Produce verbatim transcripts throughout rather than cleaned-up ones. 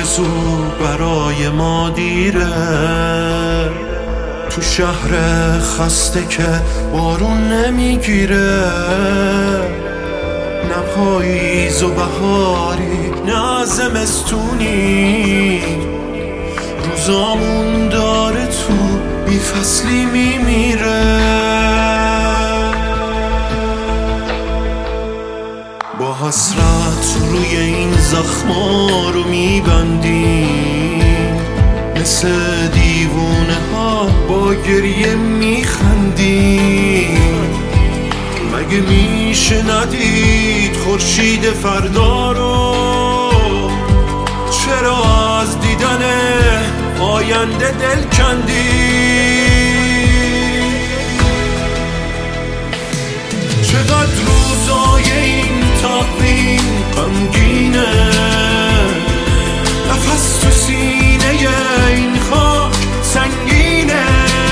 آرزو برای ما دیره، تو شهر خسته که بارون نمیگیره، نه پاییز و بهاری نه زمستونی، روزامون داره تو بی فصلی میمیره. با حسرت روی این زخما رو میبندیم، مثل دیوونه ها با گریه میخندیم. مگه میشه ندید خورشید فردا رو؟ چرا از دیدن آینده دل کندی؟ چقدر روزای این تقویم غمگینه، نفس تو سینه این خاک سنگینه.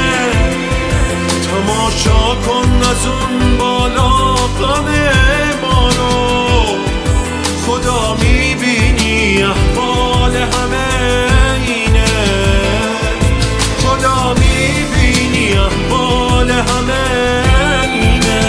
تماشا کن از اون بالا غم ما رو، خدا میبینی احوال همه اینه، خدا میبینی احوال همه اینه.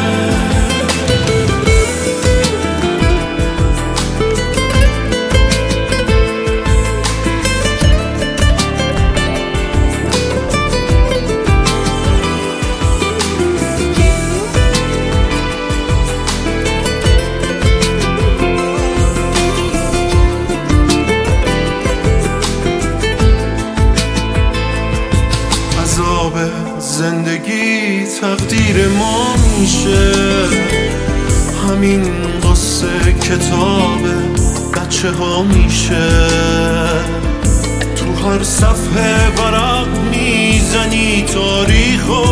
زندگی تقدیر ما میشه، همین قصه کتاب بچه ها میشه. تو هر صفحه ورق میزنی تاریخو،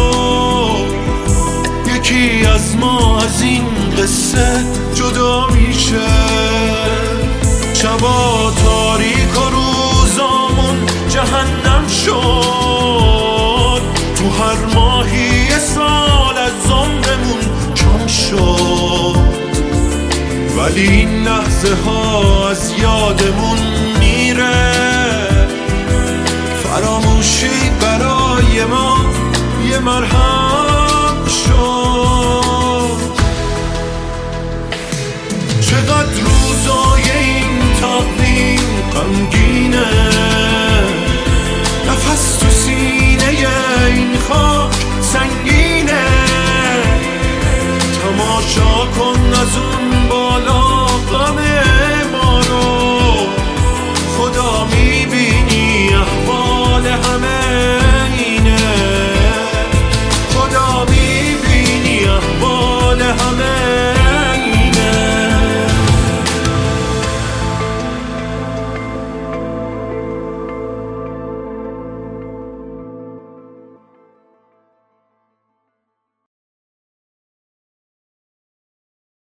یکی از ما از این قصه جدا میشه. شبا تاریک و روزامون جهنم شد، تو هر ماهی یه سال از عمرمون کم شد. ولی این لحظه ها از یادمون میره، فراموشی برای ما یه مرهم شد. چقدر روزای این تقویم غمگینه، نفس تو سینه این خاک سنگینه. تماشا کن از اون